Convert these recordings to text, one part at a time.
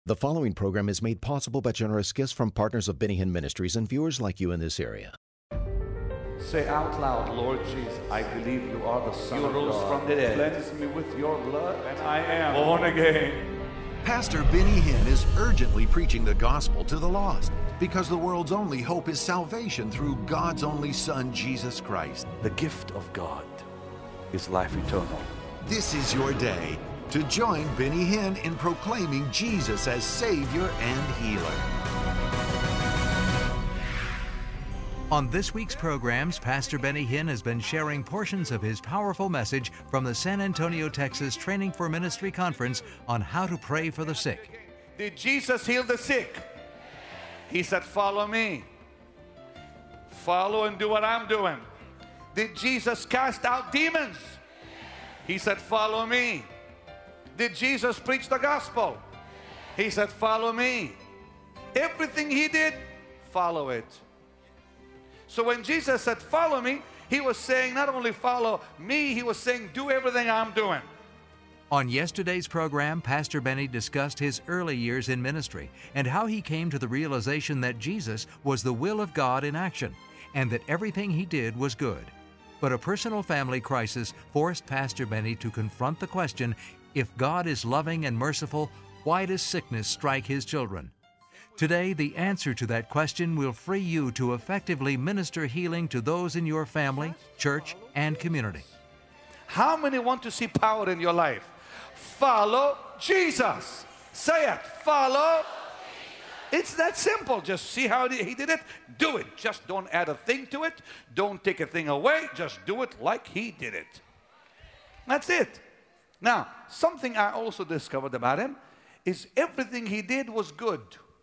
The following program is made possible by generous gifts from partners of Benny Hinn Ministries and viewers like you in this area. Say out loud, Lord Jesus, I believe you are the Son of God. You rose from the dead. Cleanse me with your blood, and I am born again. Pastor Benny Hinn is urgently preaching the gospel to the lost because the world's only hope is salvation through God's only Son, Jesus Christ. The gift of God is life eternal. This is your day to join Benny Hinn in proclaiming Jesus as Savior and Healer. On this week's programs, Pastor Benny Hinn has been sharing portions of his powerful message from the San Antonio, Texas Training for Ministry Conference on how to pray for the sick. Did Jesus heal the sick? He said, follow me. Follow and do what I'm doing. Did Jesus cast out demons? He said, follow me. Did Jesus preach the gospel? He said, follow me. Everything he did, follow it. So when Jesus said, follow me, he was saying not only follow me, he was saying do everything I'm doing. On yesterday's program, Pastor Benny discussed his early years in ministry and how he came to the realization that Jesus was the will of God in action and that everything he did was good. But a personal family crisis forced Pastor Benny to confront the question, if God is loving and merciful, why does sickness strike his children? Today, the answer to that question will free you to effectively minister healing to those in your family, church, and community. How many want to see power in your life? Follow Jesus. Say it. Follow. It's that simple. Just see how he did it. Do it. Just don't add a thing to it. Don't take a thing away. Just do it like he did it. That's it. Now, something I also discovered about him is everything he did was good.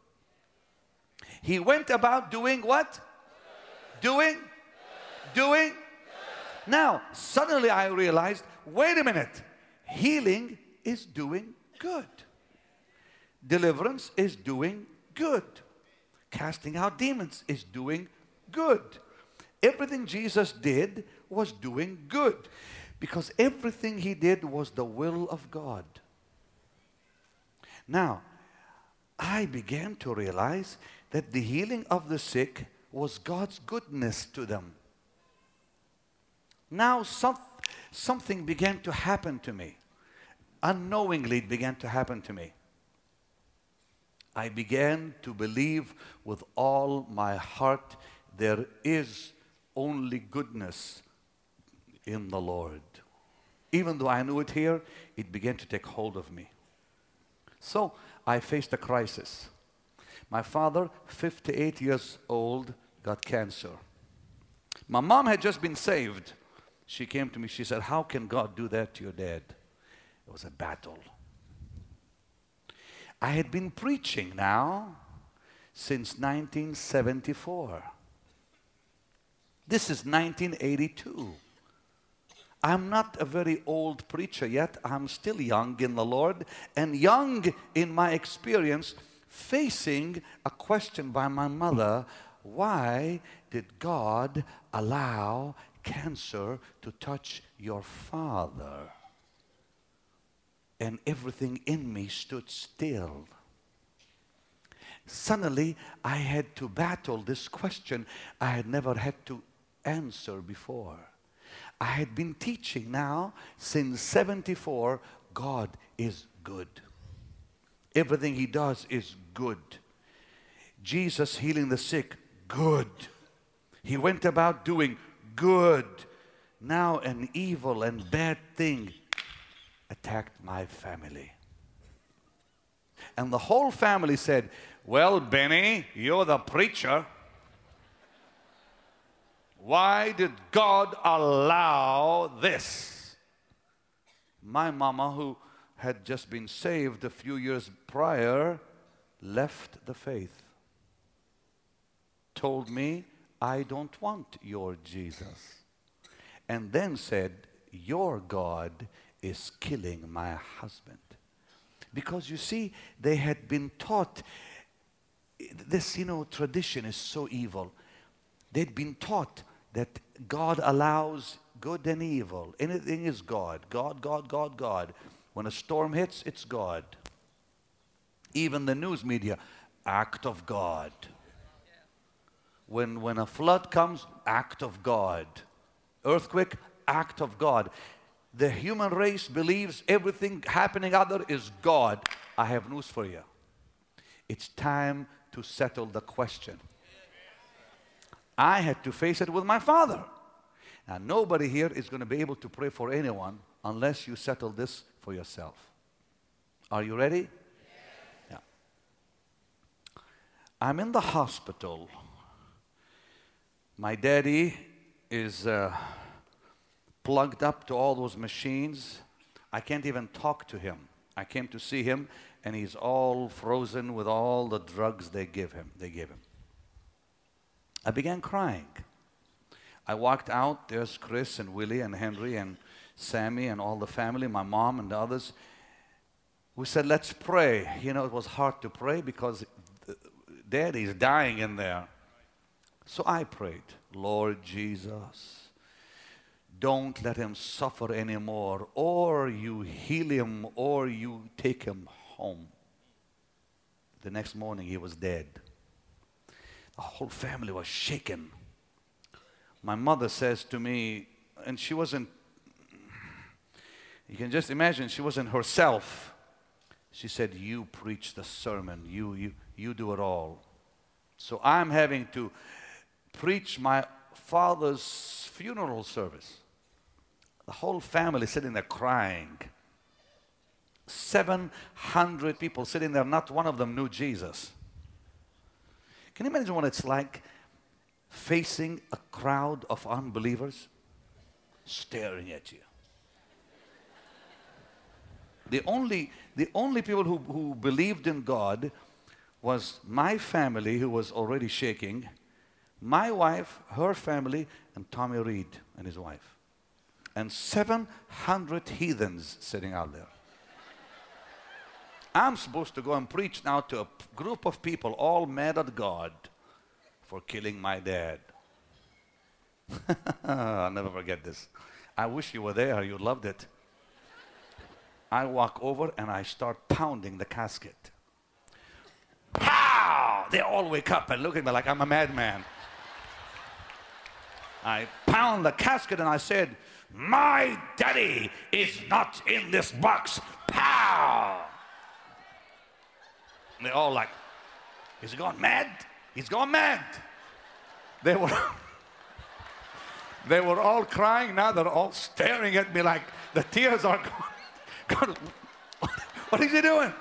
He went about doing what? Doing? Now, suddenly I realized, wait a minute. Healing is doing good. Deliverance is doing good. Casting out demons is doing good. Everything Jesus did was doing good. Because everything he did was the will of God. Now, I began to realize that the healing of the sick was God's goodness to them. Now something began to happen to me. Unknowingly it began to happen to me. I began to believe with all my heart there is only goodness in the Lord. Even though I knew it here, it began to take hold of me. So I faced a crisis. My father, 58 years old, got cancer. My mom had just been saved. She came to me, she said, how can God do that to your dad? It was a battle. I had been preaching now since 1974. This is 1982. I'm not a very old preacher yet. I'm still young in the Lord and young in my experience, facing a question by my mother, why did God allow cancer to touch your father? And everything in me stood still. Suddenly, I had to battle this question I had never had to answer before. I had been teaching now since 74, God is good. Everything he does is good. Jesus healing the sick, good. He went about doing good. Now an evil and bad thing attacked my family. And the whole family said, well, Benny, you're the preacher. Why did God allow this? My mama, who had just been saved a few years prior, left the faith. Told me, I don't want your Jesus. And then said, your God is killing my husband. Because you see, they had been taught, this, tradition is so evil. They'd been taught that God allows good and evil. Anything is God. God, God, God, God. When a storm hits, it's God. Even the news media, act of God. When a flood comes, act of God. Earthquake, act of God. The human race believes everything happening out there is God. I have news for you. It's time to settle the question. I had to face it with my father. Now, nobody here is going to be able to pray for anyone unless you settle this for yourself. Are you ready? Yeah. I'm in the hospital. My daddy is plugged up to all those machines. I can't even talk to him. I came to see him, and he's all frozen with all the drugs they gave him. I began crying. I walked out. There's Chris and Willie and Henry and Sammy and all the family, my mom and the others. We said, let's pray. You know, it was hard to pray because Daddy's dying in there. So I prayed, Lord Jesus, don't let him suffer anymore, or you heal him, or you take him home. The next morning, he was dead. The whole family was shaken. My mother says to me, and she wasn't, you can just imagine, she wasn't herself. She said, you preach the sermon, you do it all. So I'm having to preach my father's funeral service. The whole family sitting there crying. 700 people sitting there, not one of them knew Jesus. Can you imagine what it's like facing a crowd of unbelievers staring at you? The only people who believed in God was my family, who was already shaking, my wife, her family, and Tommy Reed and his wife. And 700 heathens sitting out there. I'm supposed to go and preach now to a group of people all mad at God for killing my dad. I'll never forget this. I wish you were there. You loved it. I walk over and I start pounding the casket. Pow! They all wake up and look at me like I'm a madman. I pound the casket and I said, my daddy is not in this box. Pow! And they're all like, is he going mad? He's going mad. They were all crying. Now they're all staring at me like the tears are going. What is he doing?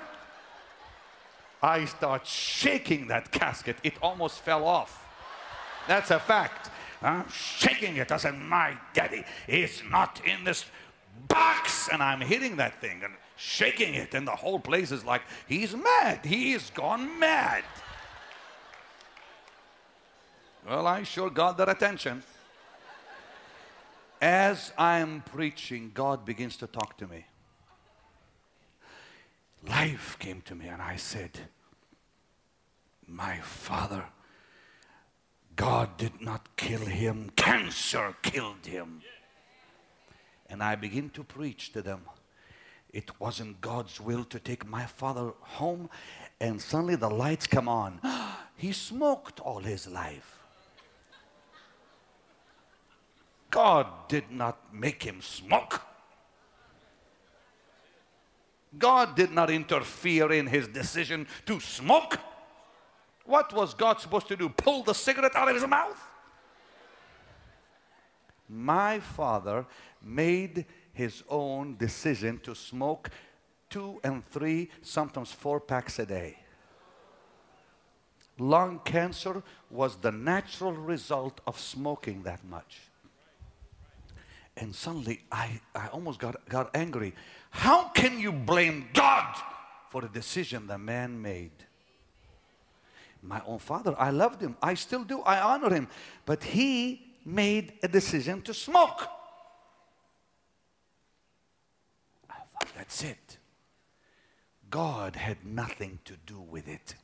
I start shaking that casket. It almost fell off. That's a fact. I'm shaking it. I said, my daddy is not in this box. And I'm hitting that thing and shaking it. And the whole place is like, he's mad. He's gone mad. Well, I sure got their attention. As I'm preaching, God begins to talk to me. Life came to me and I said, my father, God did not kill him. Cancer killed him. And I begin to preach to them. It wasn't God's will to take my father home. And suddenly the lights come on. He smoked all his life. God did not make him smoke. God did not interfere in his decision to smoke. What was God supposed to do? Pull the cigarette out of his mouth? My father made his own decision to smoke 2 and 3, sometimes 4 packs a day. Lung cancer was the natural result of smoking that much. And suddenly I almost got angry. How can you blame God for the decision the man made? My own father, I loved him. I still do. I honor him. But he made a decision to smoke. I thought, that's it. God had nothing to do with it.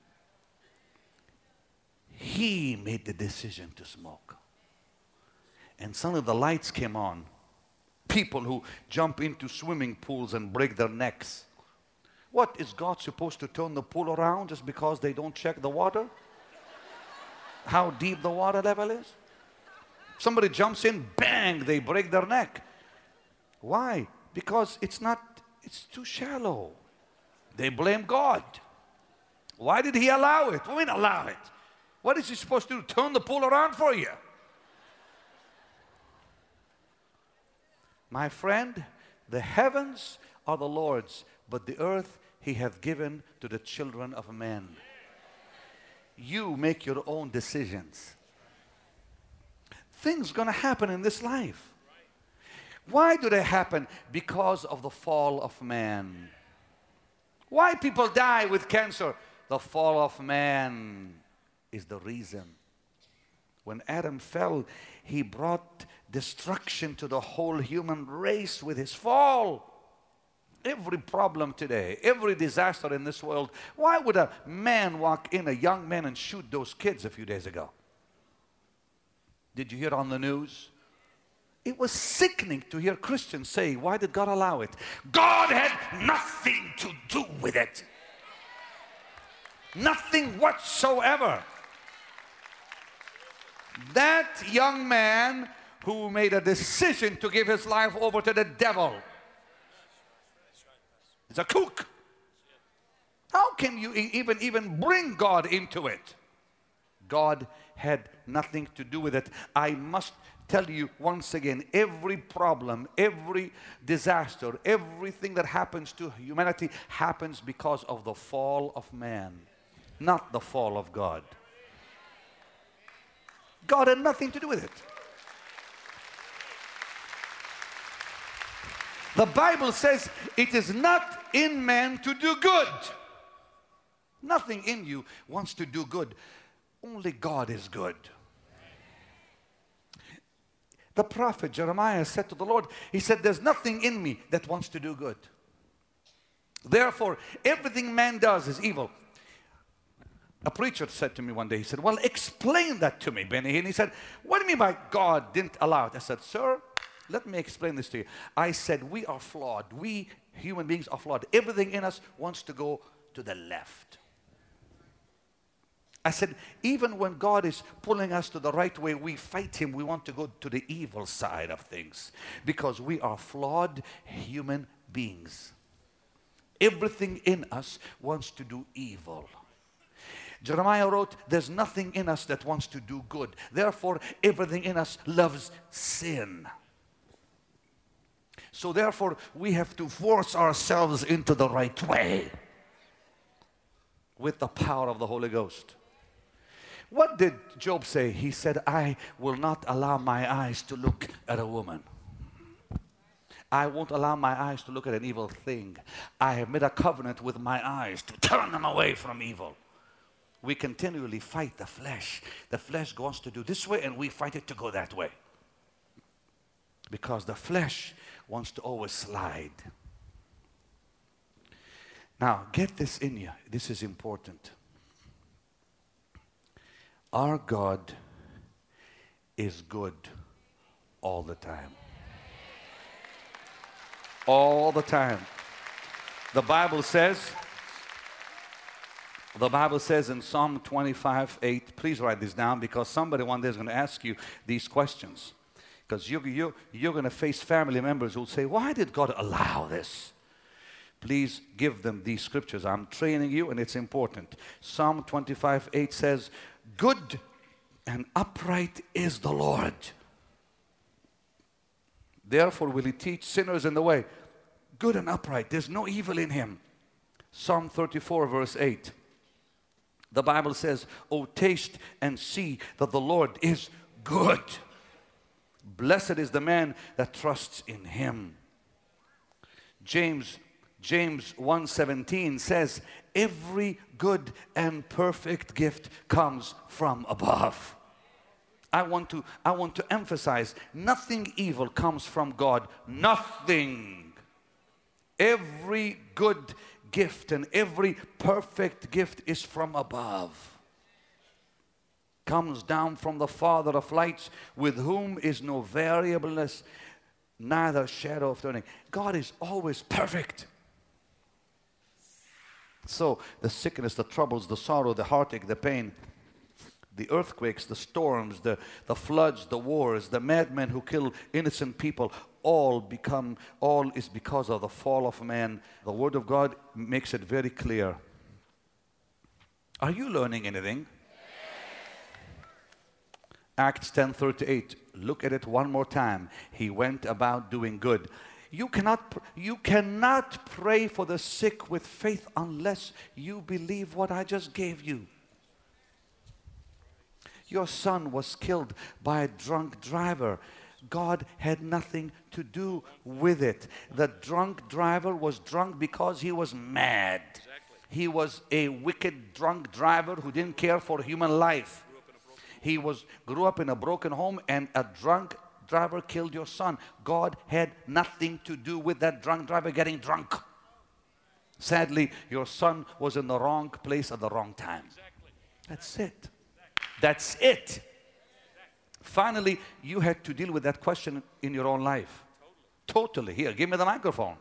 He made the decision to smoke. And suddenly the lights came on. People who jump into swimming pools and break their necks. What, is God supposed to turn the pool around just because they don't check the water? How deep the water level is? Somebody jumps in, bang, they break their neck. Why? Because it's too shallow. They blame God. Why did He allow it? What do you mean allow it? What is He supposed to do? Turn the pool around for you? My friend, the heavens are the Lord's, but the earth He hath given to the children of men. You make your own decisions. Things going to happen in this life. Why do they happen? Because of the fall of man. Why people die with cancer? The fall of man is the reason. When Adam fell, he brought destruction to the whole human race with his fall. Every problem today, every disaster in this world. Why would a man walk in, a young man, and shoot those kids a few days ago? Did you hear on the news? It was sickening to hear Christians say, why did God allow it? God had nothing to do with it. Nothing whatsoever. That young man who made a decision to give his life over to the devil is a kook. How can you even bring God into it? God had nothing to do with it. I must tell you once again, every problem, every disaster, everything that happens to humanity happens because of the fall of man, not the fall of God. God had nothing to do with it. The Bible says it is not in man to do good. Nothing in you wants to do good. Only God is good. The prophet Jeremiah said to the Lord, he said, there's nothing in me that wants to do good. Therefore, everything man does is evil. A preacher said to me one day, he said, well, explain that to me, Benny. And he said, what do you mean by God didn't allow it? I said, sir, let me explain this to you. I said, we are flawed. We human beings are flawed. Everything in us wants to go to the left. I said, even when God is pulling us to the right way, we fight Him. We want to go to the evil side of things because we are flawed human beings. Everything in us wants to do evil. Jeremiah wrote, there's nothing in us that wants to do good. Therefore, everything in us loves sin. So therefore, we have to force ourselves into the right way with the power of the Holy Ghost. What did Job say? He said, I will not allow my eyes to look at a woman. I won't allow my eyes to look at an evil thing. I have made a covenant with my eyes to turn them away from evil. We continually fight the flesh. The flesh wants to do this way and we fight it to go that way. Because the flesh wants to always slide. Now, get this in you. This is important. Our God is good all the time. All the time. The Bible says in Psalm 25:8, please write this down because somebody one day is going to ask you these questions. Because you're going to face family members who will say, why did God allow this? Please give them these scriptures. I'm training you and it's important. Psalm 25:8 says, good and upright is the Lord. Therefore will He teach sinners in the way. Good and upright. There's no evil in Him. Psalm 34 verse 8. The Bible says, oh, taste and see that the Lord is good. Blessed is the man that trusts in Him. James 1:17 says, every good and perfect gift comes from above. I want to emphasize, nothing evil comes from God. Nothing. Every good gift and every perfect gift is from above. Comes down from the Father of lights, with whom is no variableness, neither shadow of turning. God is always perfect. So the sickness, the troubles, the sorrow, the heartache, the pain, the earthquakes, the storms, the floods, the wars, the madmen who kill innocent people, all is because of the fall of man. The Word of God makes it very clear. Are you learning anything? Acts 10:38. Look at it one more time. He went about doing good. You cannot pray for the sick with faith unless you believe what I just gave you. Your son was killed by a drunk driver. God had nothing to do with it. The drunk driver was drunk because he was mad. He was a wicked drunk driver who didn't care for human life. He grew up in a broken home, and a drunk driver killed your son. God had nothing to do with that drunk driver getting drunk. Sadly, your son was in the wrong place at the wrong time. That's it. That's it. Finally, you had to deal with that question in your own life. Totally. Here, give me the microphone.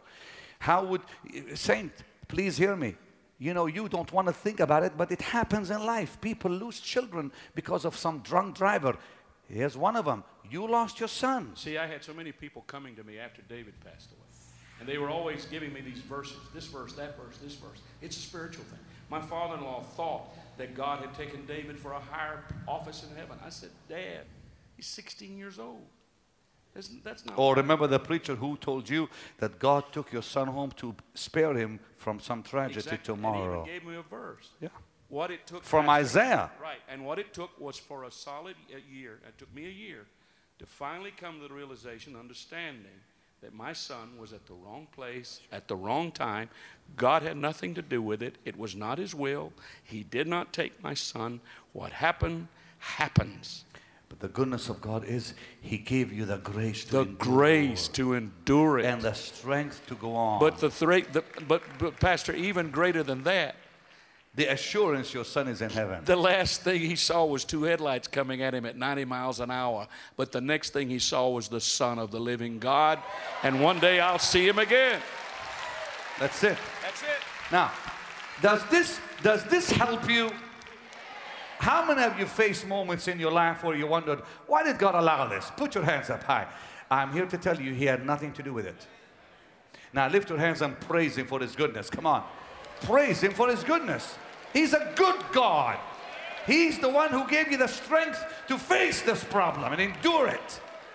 Saint, please hear me. You know, you don't want to think about it, but it happens in life. People lose children because of some drunk driver. Here's one of them. You lost your son. See, I had so many people coming to me after David passed away. And they were always giving me these verses. This verse, that verse, this verse. It's a spiritual thing. My father-in-law thought that God had taken David for a higher office in heaven. I said, Dad, he's 16 years old. That's not Or remember the preacher who told you that God took your son home to spare him from some tragedy tomorrow. And he even gave me a verse. Yeah. What it took from Isaiah. Right. And what it took was for a solid year. It took me a year to finally come to the realization, understanding that my son was at the wrong place at the wrong time. God had nothing to do with it. It was not his will. He did not take my son. What happened, happens. But the goodness of God is He gave you the grace to endure. The grace to endure it. And the strength to go on. But Pastor, even greater than that, the assurance your son is in heaven. The last thing he saw was two headlights coming at him at 90 miles an hour. But the next thing he saw was the Son of the living God. And one day I'll see him again. That's it. That's it. Now, does this help you? How many of you faced moments in your life where you wondered, why did God allow this? Put your hands up high. I'm here to tell you He had nothing to do with it. Now lift your hands and praise Him for His goodness. Come on. Praise Him for His goodness. He's a good God. He's the one who gave you the strength to face this problem and endure it.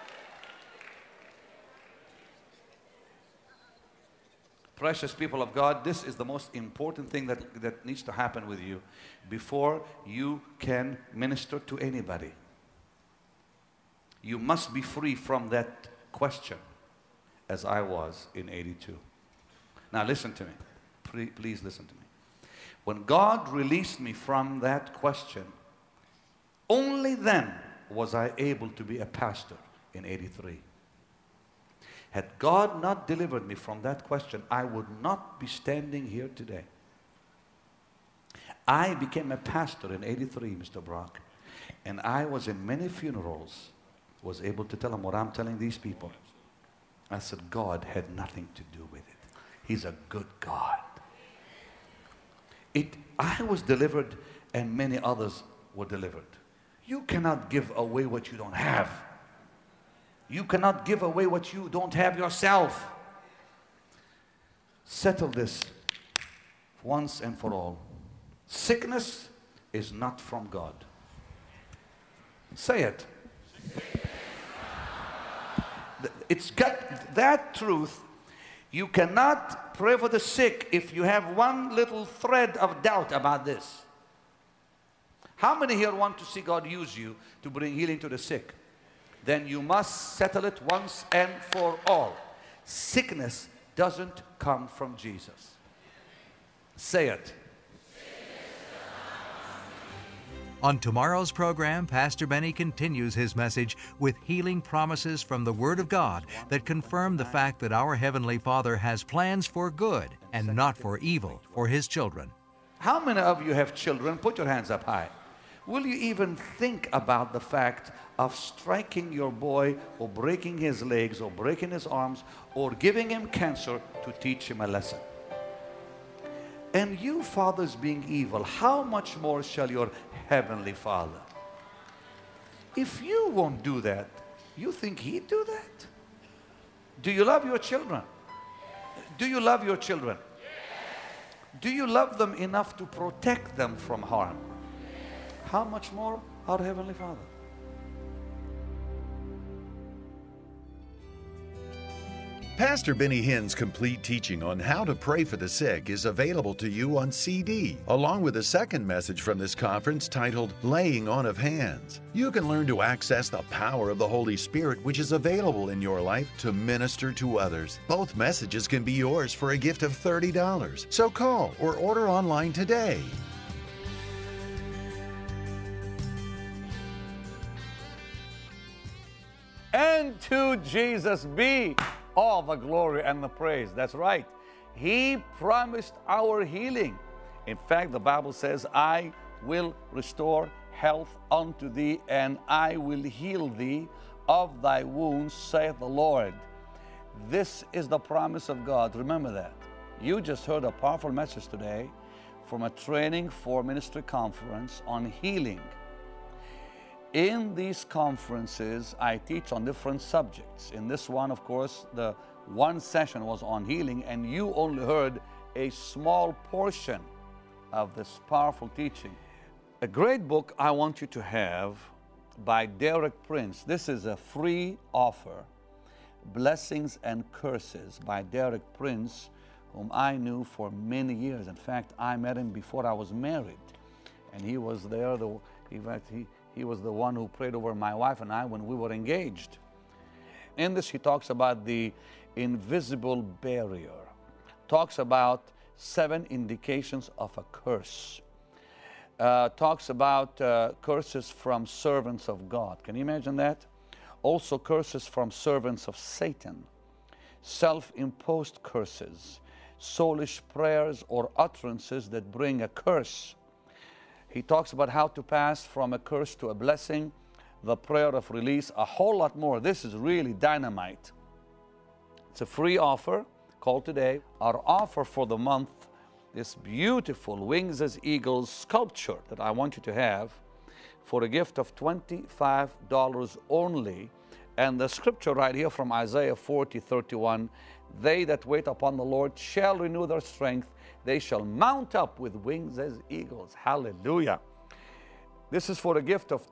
Precious people of God, this is the most important thing that needs to happen with you before you can minister to anybody. You must be free from that question, as I was in '82. Now listen to me. Please listen to me. When God released me from that question, only then was I able to be a pastor in '83. Had God not delivered me from that question, I would not be standing here today. I became a pastor in '83, Mr. Brock, and I was in many funerals, was able to tell them what I'm telling these people. I said, God had nothing to do with it. He's a good God. I was delivered, and many others were delivered. You cannot give away what you don't have. You cannot give away what you don't have yourself. Settle this once and for all. Sickness is not from God. Say it. It's got that truth. You cannot pray for the sick if you have one little thread of doubt about this. How many here want to see God use you to bring healing to the sick? Then you must settle it once and for all. Sickness doesn't come from Jesus. Say it. On tomorrow's program, Pastor Benny continues his message with healing promises from the Word of God that confirm the fact that our Heavenly Father has plans for good and not for evil for His children. How many of you have children? Put your hands up high. Will you even think about the fact of striking your boy or breaking his legs or breaking his arms or giving him cancer to teach him a lesson? And you fathers being evil, how much more shall your heavenly Father? If you won't do that, you think He'd do that? Do you love your children? Do you love your children? Do you love them enough to protect them from harm? How much more our Heavenly Father? Pastor Benny Hinn's complete teaching on how to pray for the sick is available to you on CD, along with a second message from this conference titled Laying On of Hands. You can learn to access the power of the Holy Spirit, which is available in your life to minister to others. Both messages can be yours for a gift of $30. So call or order online today. And to Jesus be all the glory and the praise. That's right. He promised our healing. In fact, the Bible says, I will restore health unto thee, and I will heal thee of thy wounds, saith the Lord. This is the promise of God. Remember that. You just heard a powerful message today from a Training for Ministry conference on healing. In these conferences, I teach on different subjects. In this one, of course, the one session was on healing, and you only heard a small portion of this powerful teaching. A great book I want you to have by Derek Prince. This is a free offer, Blessings and Curses by Derek Prince, whom I knew for many years. In fact, I met him before I was married, and he was there. He was the one who prayed over my wife and I when we were engaged. In this, he talks about the invisible barrier, talks about 7 indications of a curse, talks about curses from servants of God. Can you imagine that? Also curses from servants of Satan, self-imposed curses, soulish prayers or utterances that bring a curse. He talks about how to pass from a curse to a blessing, the prayer of release, a whole lot more. This is really dynamite. It's a free offer. Call today. Our offer for the month, this beautiful Wings as Eagles sculpture that I want you to have for a gift of $25 only. And the scripture right here from Isaiah 40:31, they that wait upon the Lord shall renew their strength. They shall mount up with wings as eagles. Hallelujah. This is for a gift of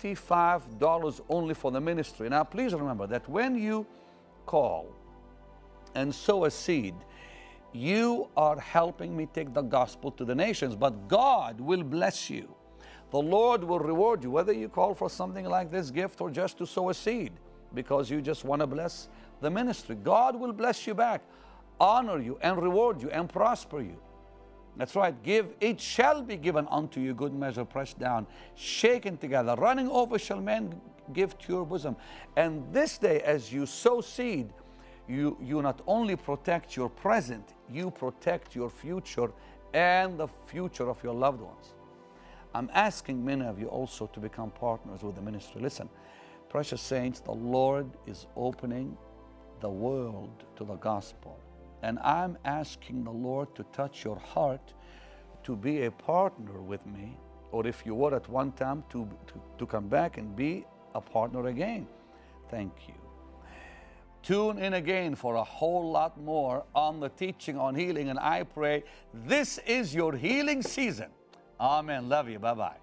$25 only for the ministry. Now, please remember that when you call and sow a seed, you are helping me take the gospel to the nations, but God will bless you. The Lord will reward you, whether you call for something like this gift or just to sow a seed because you just want to bless the ministry. God will bless you back, honor you, and reward you, and prosper you. That's right. Give, it shall be given unto you, good measure, pressed down, shaken together, running over shall men give to your bosom. And this day, as you sow seed, you not only protect your present, you protect your future and the future of your loved ones. I'm asking many of you also to become partners with the ministry. Listen, precious saints, the Lord is opening the world to the gospel. And I'm asking the Lord to touch your heart to be a partner with me, or if you were at one time, to come back and be a partner again. Thank you. Tune in again for a whole lot more on the teaching on healing, and I pray this is your healing season. Amen. Love you. Bye-bye.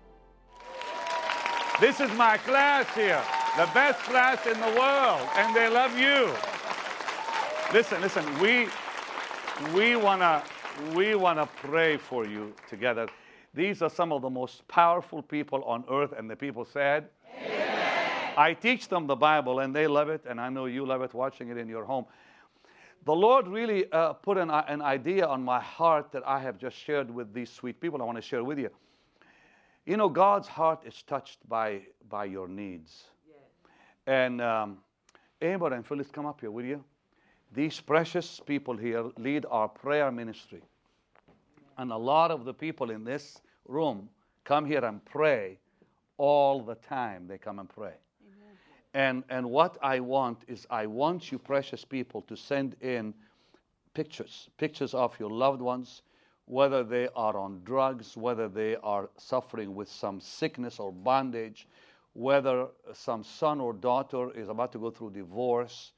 This is my class here, the best class in the world, and they love you. Listen, we wanna pray for you together. These are some of the most powerful people on earth, and the people said, amen. I teach them the Bible, and they love it, and I know you love it watching it in your home. The Lord really put an idea on my heart that I have just shared with these sweet people. I want to share with you. You know, God's heart is touched by your needs. Yes. And Amber and Phyllis, come up here, will you? These precious people here lead our prayer ministry. And a lot of the people in this room come here and pray all the time. They come and pray. Amen. And what I want is, I want you precious people to send in pictures of your loved ones whether they are on drugs, whether they are suffering with some sickness or bondage, whether some son or daughter is about to go through divorce,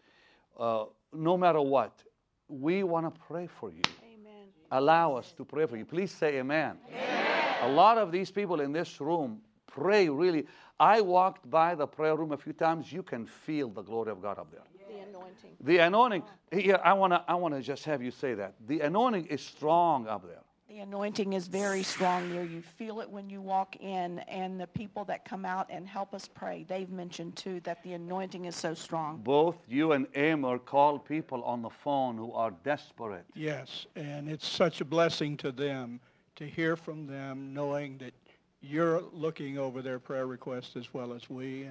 no matter what, we want to pray for you. Amen. Allow us to pray for you. Please say amen. Amen. A lot of these people in this room pray really. I walked by the prayer room a few times. You can feel the glory of God up there. The anointing. The anointing. Here, I want to just have you say that. The anointing is strong up there. The anointing is very strong there. You feel it when you walk in, and the people that come out and help us pray, they've mentioned too that the anointing is so strong. Both you and Amor call people on the phone who are desperate. Yes, and it's such a blessing to them to hear from them, knowing that you're looking over their prayer requests as well as we.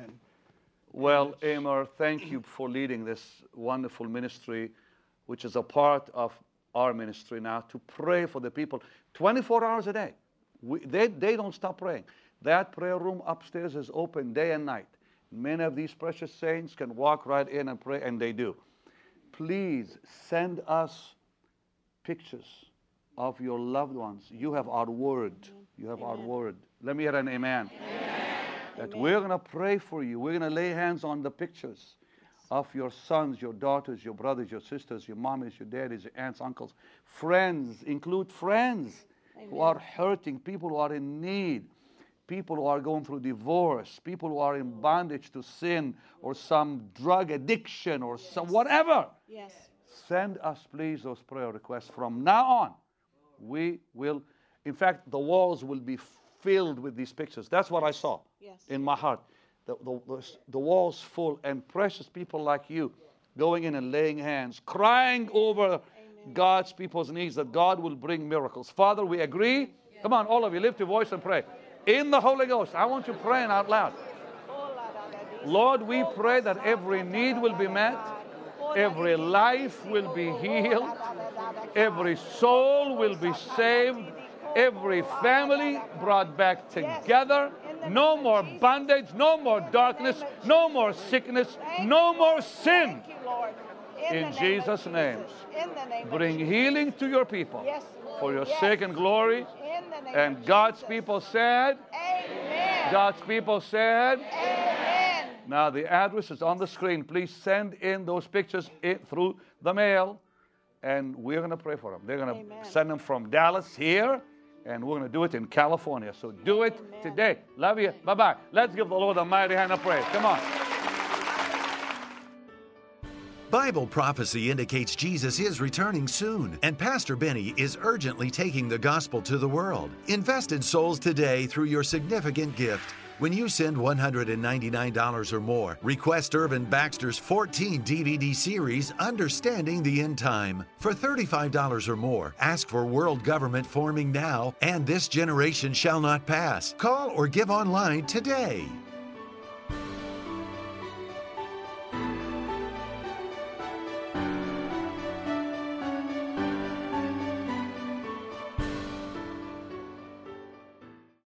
Well, Amor, thank you for leading this wonderful ministry, which is a part of our ministry now, to pray for the people 24 hours a day. They don't stop praying. That prayer room upstairs is open day and night. Many of these precious saints can walk right in and pray, and they do. Please send us pictures of your loved ones. You have our word. You have our word. Let me hear an amen. That we're going to pray for you. We're going to lay hands on the pictures of your sons, your daughters, your brothers, your sisters, your mommies, your daddies, your aunts, uncles, friends. Include friends who are hurting, people who are in need, people who are going through divorce, people who are in bondage to sin or some drug addiction or some whatever. Yes. Send us, please, those prayer requests. From now on, we will, in fact, the walls will be filled with these pictures. That's what I saw in my heart. The walls full, and precious people like you going in and laying hands, crying over God's people's needs, that God will bring miracles. Father, we agree. Come on, all of you, lift your voice and pray. In the Holy Ghost, I want you praying out loud. Lord, we pray that every need will be met, every life will be healed, every soul will be saved, every family brought back together. No more bondage, no more darkness, no more sickness, no more sin. In Jesus' name, bring healing to your people for your sake and glory. And God's people said, God's people said, now the address is on the screen. Please send in those pictures through the mail, and we're going to pray for them. They're going to send them from Dallas here, and we're going to do it in California. So do it today. Love you. Bye-bye. Let's give the Lord a mighty hand of praise. Come on. Bible prophecy indicates Jesus is returning soon, and Pastor Benny is urgently taking the gospel to the world. Invest in souls today through your significant gift. When you send $199 or more, request Irvin Baxter's 14 DVD series, Understanding the End Time. For $35 or more, ask for World Government Forming Now and This Generation Shall Not Pass. Call or give online today.